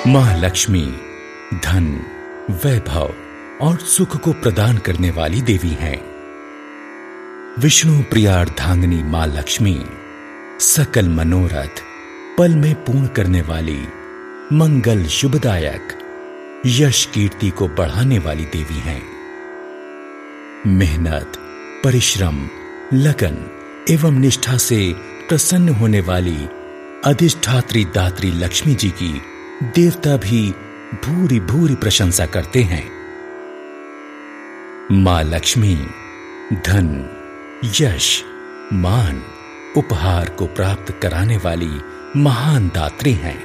मां लक्ष्मी धन, वैभव और सुख को प्रदान करने वाली देवी हैं। विष्णु प्रियार्धांगिनी मां लक्ष्मी सकल मनोरथ पल में पूर्ण करने वाली, मंगल शुभदायक, यश कीर्ति को बढ़ाने वाली देवी हैं। मेहनत, परिश्रम, लगन एवं निष्ठा से प्रसन्न होने वाली अधिष्ठात्री दात्री लक्ष्मी जी की देवता भी भूरी भूरी प्रशंसा करते हैं। मां लक्ष्मी धन, यश, मान, उपहार को प्राप्त कराने वाली महान दात्री हैं।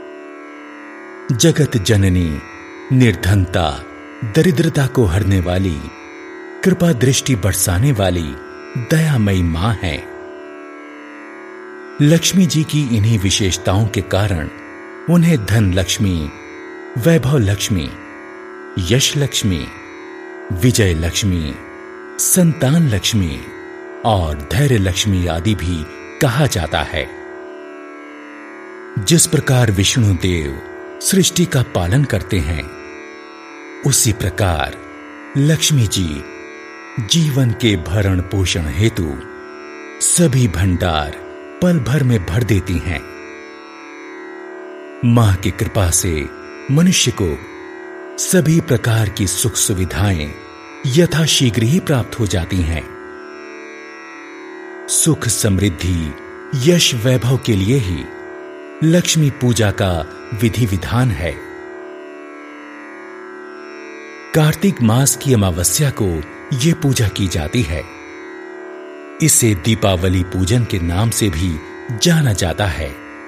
जगत जननी, निर्धनता, दरिद्रता को हरने वाली, कृपा दृष्टि बरसाने वाली दयामयी मां है। लक्ष्मी जी की इन्हीं विशेषताओं के कारण उन्हें धन लक्ष्मी, वैभव लक्ष्मी, यश लक्ष्मी, विजय लक्ष्मी, संतान लक्ष्मी और धैर्य लक्ष्मी आदि भी कहा जाता है। जिस प्रकार विष्णु देव सृष्टि का पालन करते हैं, उसी प्रकार लक्ष्मी जी जीवन के भरण पोषण हेतु सभी भंडार पल भर में भर देती हैं। मां की कृपा से मनुष्य को सभी प्रकार की सुख सुविधाएं यथाशीघ्र ही प्राप्त हो जाती हैं। सुख, समृद्धि, यश, वैभव के लिए ही लक्ष्मी पूजा का विधि विधान है। कार्तिक मास की अमावस्या को यह पूजा की जाती है। इसे दीपावली पूजन के नाम से भी जाना जाता है।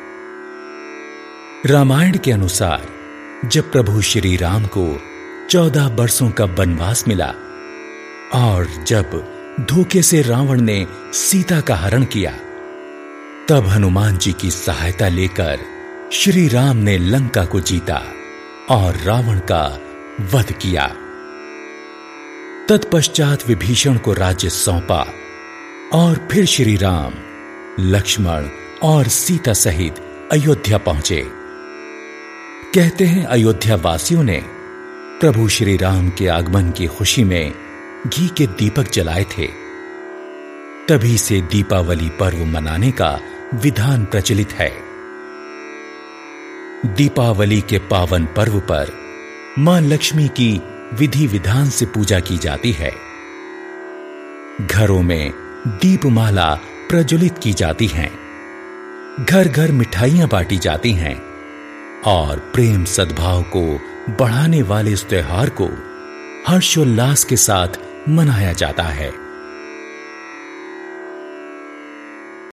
रामायण के अनुसार जब प्रभु श्री राम को 14 वर्षों का वनवास मिला और जब धोखे से रावण ने सीता का हरण किया, तब हनुमान जी की सहायता लेकर श्री राम ने लंका को जीता और रावण का वध किया। तत्पश्चात विभीषण को राज्य सौंपा और फिर श्री राम, लक्ष्मण और सीता सहित अयोध्या पहुंचे। कहते हैं अयोध्या वासियों ने प्रभु श्री राम के आगमन की खुशी में घी के दीपक जलाए थे। तभी से दीपावली पर्व मनाने का विधान प्रचलित है। दीपावली के पावन पर्व पर मां लक्ष्मी की विधि विधान से पूजा की जाती है। घरों में दीपमाला प्रज्वलित की जाती हैं, घर घर मिठाइयां बांटी जाती हैं और प्रेम सद्भाव को बढ़ाने वाले इस त्योहार को हर्षोल्लास के साथ मनाया जाता है।